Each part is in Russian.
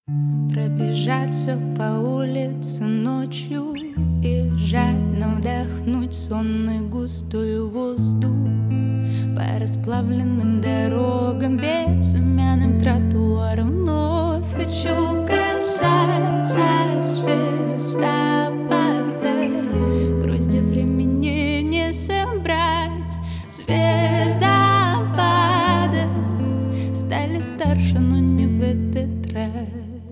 Пробежаться по улице ночью и жадно вдохнуть сонный густой воздух по расплавленным дорогам, безымянным тротуарам. Вновь хочу касаться звездопада. Груздя времени не собрать. Звездопада стали старше, но не в этот раз.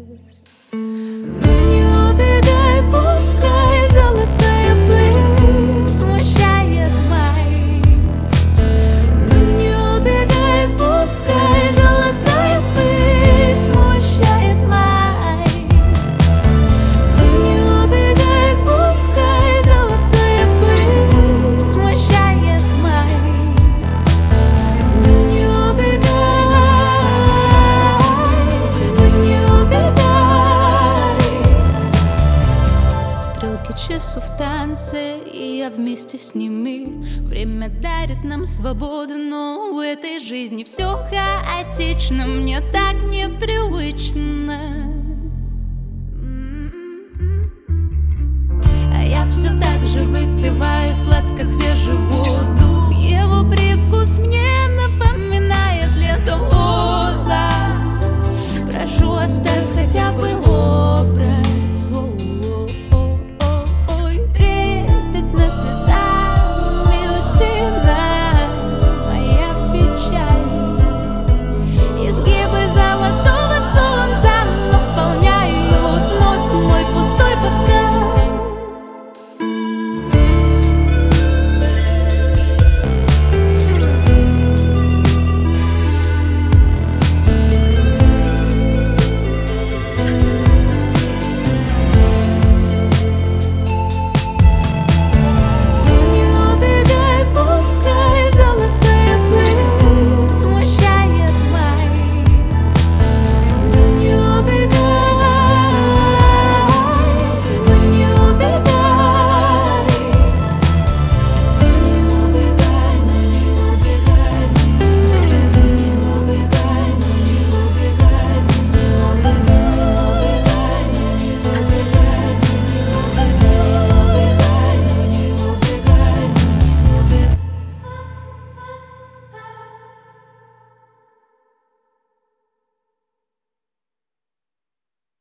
Не убегай, пускай золотая пыль смущает май. Не убегай, пускай золотая пыль смущает май. Не убегай, пускай золотая пыль смущает май. Не убегай, не убегай. Стрелки часов в танце, и я вместе с ними. Время дарит нам свободу, но в этой жизни все хаотично, мне так непривычно. А я все так же выпиваю сладко свежий воздух, его привкус мне